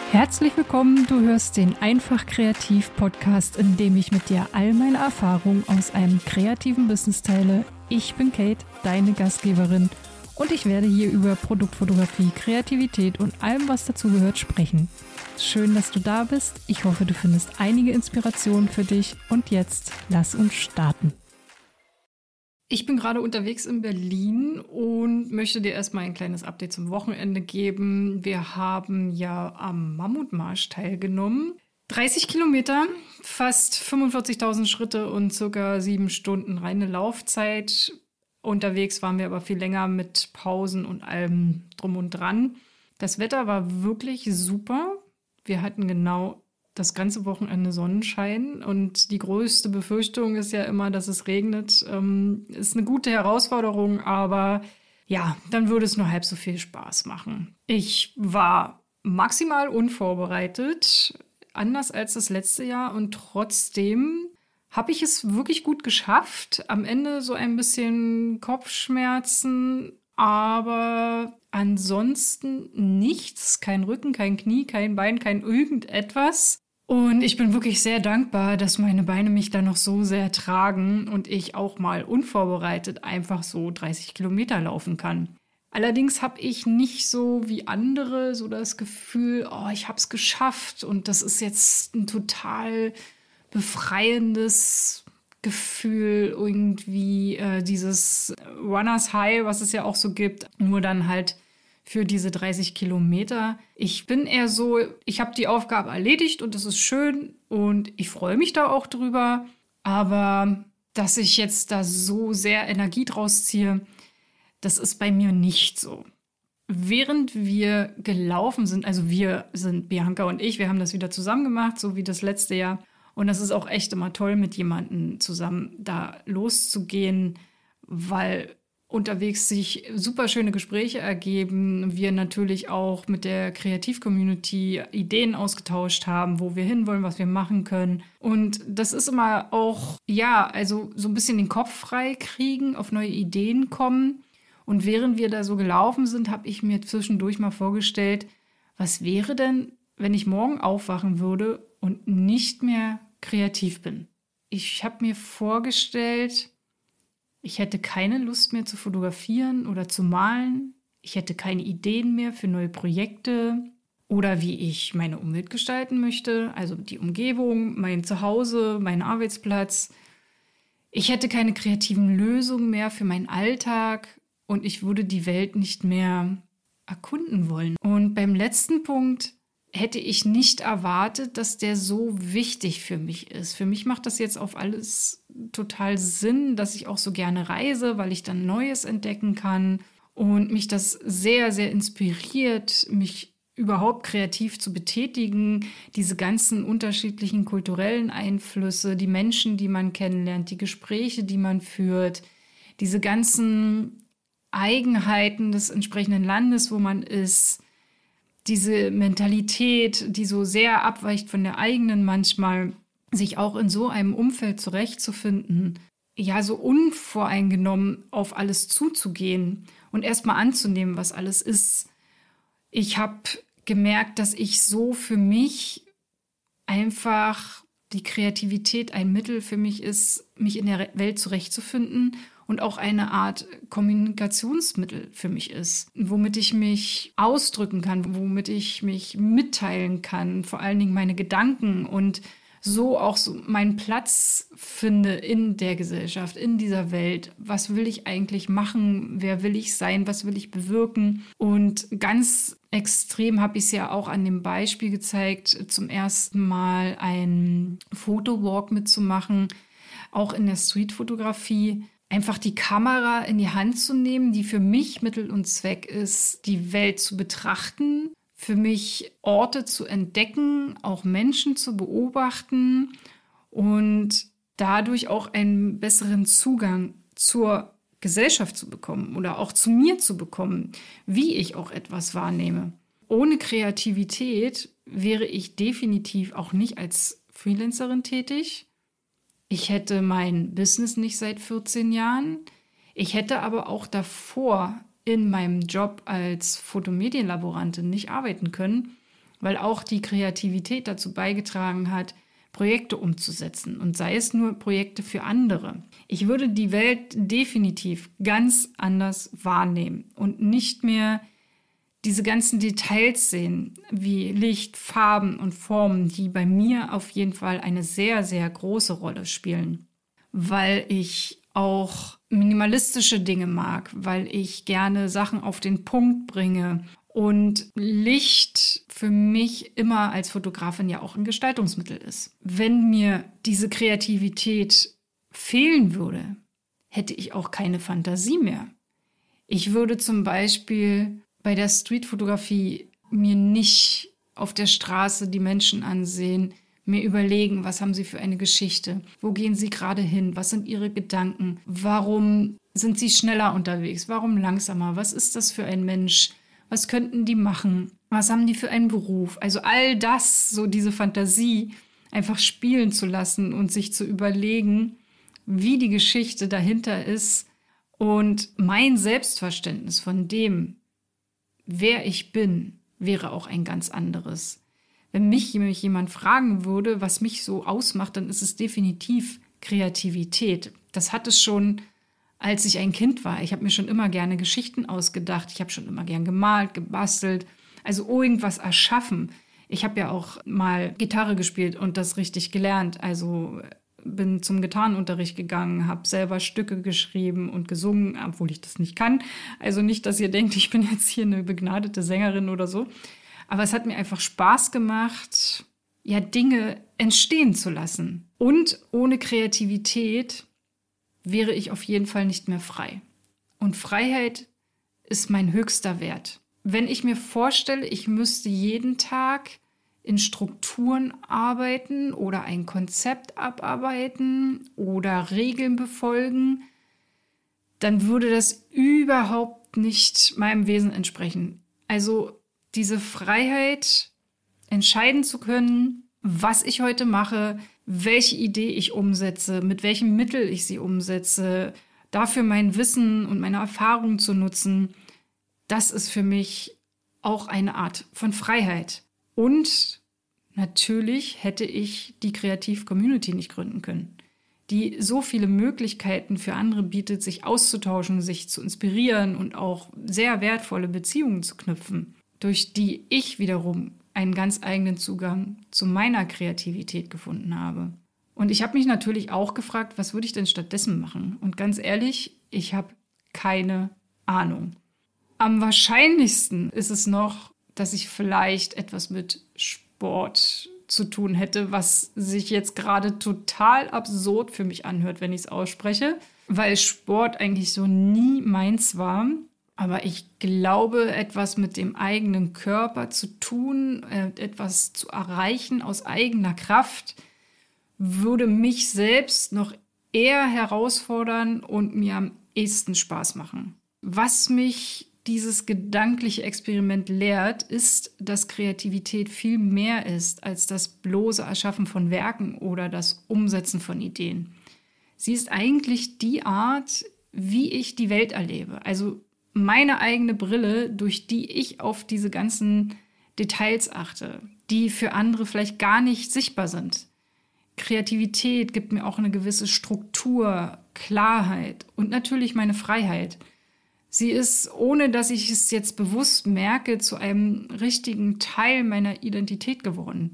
Herzlich willkommen, du hörst den Einfach Kreativ Podcast, in dem ich mit dir all meine Erfahrungen aus einem kreativen Business teile. Ich bin Kate, deine Gastgeberin, und ich werde hier über Produktfotografie, Kreativität und allem, was dazugehört, sprechen. Schön, dass du da bist. Ich hoffe, du findest einige Inspirationen für dich, und jetzt lass uns starten. Ich bin gerade unterwegs in Berlin und möchte dir erstmal ein kleines Update zum Wochenende geben. Wir haben ja am Mammutmarsch teilgenommen. 30 Kilometer, fast 45.000 Schritte und circa 7 Stunden reine Laufzeit. Unterwegs waren wir aber viel länger mit Pausen und allem drum und dran. Das Wetter war wirklich super. Wir hatten genau das ganze Wochenende Sonnenschein, und die größte Befürchtung ist ja immer, dass es regnet. Ist eine gute Herausforderung, aber ja, dann würde es nur halb so viel Spaß machen. Ich war maximal unvorbereitet, anders als das letzte Jahr, und trotzdem habe ich es wirklich gut geschafft. Am Ende so ein bisschen Kopfschmerzen, aber ansonsten nichts. Kein Rücken, kein Knie, kein Bein, kein irgendetwas. Und ich bin wirklich sehr dankbar, dass meine Beine mich da noch so sehr tragen und ich auch mal unvorbereitet einfach so 30 Kilometer laufen kann. Allerdings habe ich nicht so wie andere so das Gefühl, oh, ich habe es geschafft und das ist jetzt ein total befreiendes Gefühl, irgendwie dieses Runners High, was es ja auch so gibt, nur dann halt für diese 30 Kilometer. Ich bin eher so, ich habe die Aufgabe erledigt und das ist schön und ich freue mich da auch drüber, aber dass ich jetzt da so sehr Energie draus ziehe, das ist bei mir nicht so. Während wir gelaufen sind, also wir sind Bianca und ich, wir haben das wieder zusammen gemacht, so wie das letzte Jahr. Und das ist auch echt immer toll, mit jemandem zusammen da loszugehen, weil unterwegs sich super schöne Gespräche ergeben. Wir natürlich auch mit der Kreativ-Community Ideen ausgetauscht haben, wo wir hinwollen, was wir machen können. Und das ist immer auch, ja, also so ein bisschen den Kopf frei kriegen, auf neue Ideen kommen. Und während wir da so gelaufen sind, habe ich mir zwischendurch mal vorgestellt, was wäre denn, wenn ich morgen aufwachen würde und nicht mehr kreativ bin? Ich habe mir vorgestellt, ich hätte keine Lust mehr zu fotografieren oder zu malen. Ich hätte keine Ideen mehr für neue Projekte oder wie ich meine Umwelt gestalten möchte, also die Umgebung, mein Zuhause, meinen Arbeitsplatz. Ich hätte keine kreativen Lösungen mehr für meinen Alltag und ich würde die Welt nicht mehr erkunden wollen. Und beim letzten Punkt hätte ich nicht erwartet, dass der so wichtig für mich ist. Für mich macht das jetzt auf alles total Sinn, dass ich auch so gerne reise, weil ich dann Neues entdecken kann und mich das sehr, sehr inspiriert, mich überhaupt kreativ zu betätigen. Diese ganzen unterschiedlichen kulturellen Einflüsse, die Menschen, die man kennenlernt, die Gespräche, die man führt, diese ganzen Eigenheiten des entsprechenden Landes, wo man ist, diese Mentalität, die so sehr abweicht von der eigenen manchmal, sich auch in so einem Umfeld zurechtzufinden, ja, so unvoreingenommen auf alles zuzugehen und erstmal anzunehmen, was alles ist. Ich habe gemerkt, dass ich so für mich einfach die Kreativität ein Mittel für mich ist, mich in der Welt zurechtzufinden und auch eine Art Kommunikationsmittel für mich ist, womit ich mich ausdrücken kann, womit ich mich mitteilen kann, vor allen Dingen meine Gedanken und so auch so meinen Platz finde in der Gesellschaft, in dieser Welt. Was will ich eigentlich machen? Wer will ich sein? Was will ich bewirken? Und ganz extrem habe ich es ja auch an dem Beispiel gezeigt, zum ersten Mal einen Fotowalk mitzumachen, auch in der Streetfotografie. Einfach die Kamera in die Hand zu nehmen, die für mich Mittel und Zweck ist, die Welt zu betrachten, für mich Orte zu entdecken, auch Menschen zu beobachten und dadurch auch einen besseren Zugang zur Gesellschaft zu bekommen oder auch zu mir zu bekommen, wie ich auch etwas wahrnehme. Ohne Kreativität wäre ich definitiv auch nicht als Freelancerin tätig. Ich hätte mein Business nicht seit 14 Jahren. Ich hätte aber auch davor in meinem Job als Fotomedienlaborantin nicht arbeiten können, weil auch die Kreativität dazu beigetragen hat, Projekte umzusetzen und sei es nur Projekte für andere. Ich würde die Welt definitiv ganz anders wahrnehmen und nicht mehr diese ganzen Details sehen, wie Licht, Farben und Formen, die bei mir auf jeden Fall eine sehr, sehr große Rolle spielen, weil ich auch minimalistische Dinge mag, weil ich gerne Sachen auf den Punkt bringe und Licht für mich immer als Fotografin ja auch ein Gestaltungsmittel ist. Wenn mir diese Kreativität fehlen würde, hätte ich auch keine Fantasie mehr. Ich würde zum Beispiel bei der Streetfotografie mir nicht auf der Straße die Menschen ansehen, mir überlegen, was haben sie für eine Geschichte, wo gehen sie gerade hin, was sind ihre Gedanken, warum sind sie schneller unterwegs, warum langsamer, was ist das für ein Mensch, was könnten die machen, was haben die für einen Beruf. Also all das, so diese Fantasie einfach spielen zu lassen und sich zu überlegen, wie die Geschichte dahinter ist und mein Selbstverständnis von dem, wer ich bin, wäre auch ein ganz anderes. Wenn mich jemand fragen würde, was mich so ausmacht, dann ist es definitiv Kreativität. Das hat es schon, als ich ein Kind war. Ich habe mir schon immer gerne Geschichten ausgedacht. Ich habe schon immer gern gemalt, gebastelt, also irgendwas erschaffen. Ich habe ja auch mal Gitarre gespielt und das richtig gelernt. Also bin zum Gitarrenunterricht gegangen, habe selber Stücke geschrieben und gesungen, obwohl ich das nicht kann. Also nicht, dass ihr denkt, ich bin jetzt hier eine begnadete Sängerin oder so. Aber es hat mir einfach Spaß gemacht, ja, Dinge entstehen zu lassen. Und ohne Kreativität wäre ich auf jeden Fall nicht mehr frei. Und Freiheit ist mein höchster Wert. Wenn ich mir vorstelle, ich müsste jeden Tag in Strukturen arbeiten oder ein Konzept abarbeiten oder Regeln befolgen, dann würde das überhaupt nicht meinem Wesen entsprechen. Also diese Freiheit, entscheiden zu können, was ich heute mache, welche Idee ich umsetze, mit welchem Mittel ich sie umsetze, dafür mein Wissen und meine Erfahrung zu nutzen, das ist für mich auch eine Art von Freiheit. Und natürlich hätte ich die Kreativ-Community nicht gründen können, die so viele Möglichkeiten für andere bietet, sich auszutauschen, sich zu inspirieren und auch sehr wertvolle Beziehungen zu knüpfen, durch die ich wiederum einen ganz eigenen Zugang zu meiner Kreativität gefunden habe. Und ich habe mich natürlich auch gefragt, was würde ich denn stattdessen machen? Und ganz ehrlich, ich habe keine Ahnung. Am wahrscheinlichsten ist es noch, dass ich vielleicht etwas mit Sport zu tun hätte, was sich jetzt gerade total absurd für mich anhört, wenn ich es ausspreche, weil Sport eigentlich so nie meins war. Aber ich glaube, etwas mit dem eigenen Körper zu tun, etwas zu erreichen aus eigener Kraft, würde mich selbst noch eher herausfordern und mir am ehesten Spaß machen. Was mich dieses gedankliche Experiment lehrt, ist, dass Kreativität viel mehr ist als das bloße Erschaffen von Werken oder das Umsetzen von Ideen. Sie ist eigentlich die Art, wie ich die Welt erlebe. Also meine eigene Brille, durch die ich auf diese ganzen Details achte, die für andere vielleicht gar nicht sichtbar sind. Kreativität gibt mir auch eine gewisse Struktur, Klarheit und natürlich meine Freiheit. Sie ist, ohne dass ich es jetzt bewusst merke, zu einem richtigen Teil meiner Identität geworden.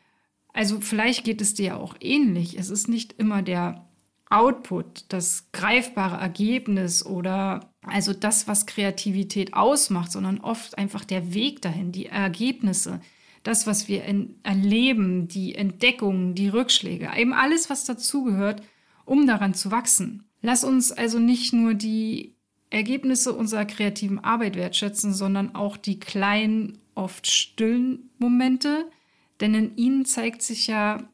Also vielleicht geht es dir auch ähnlich. Es ist nicht immer der Output, das greifbare Ergebnis oder also das, was Kreativität ausmacht, sondern oft einfach der Weg dahin, die Ergebnisse, das, was wir erleben, die Entdeckungen, die Rückschläge, eben alles, was dazugehört, um daran zu wachsen. Lass uns also nicht nur die Ergebnisse unserer kreativen Arbeit wertschätzen, sondern auch die kleinen, oft stillen Momente, denn in ihnen zeigt sich ja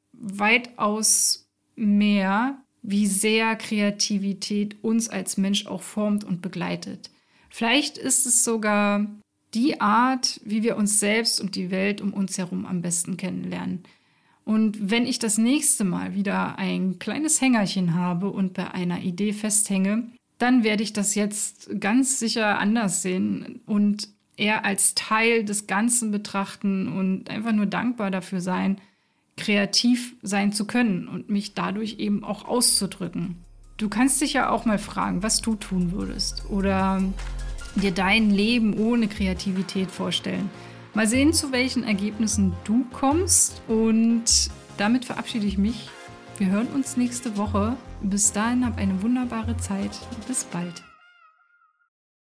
weitaus mehr, wie sehr Kreativität uns als Mensch auch formt und begleitet. Vielleicht ist es sogar die Art, wie wir uns selbst und die Welt um uns herum am besten kennenlernen. Und wenn ich das nächste Mal wieder ein kleines Hängerchen habe und bei einer Idee festhänge, dann werde ich das jetzt ganz sicher anders sehen und eher als Teil des Ganzen betrachten und einfach nur dankbar dafür sein, kreativ sein zu können und mich dadurch eben auch auszudrücken. Du kannst dich ja auch mal fragen, was du tun würdest oder dir dein Leben ohne Kreativität vorstellen. Mal sehen, zu welchen Ergebnissen du kommst, und damit verabschiede ich mich. Wir hören uns nächste Woche. Bis dahin, hab eine wunderbare Zeit. Bis bald.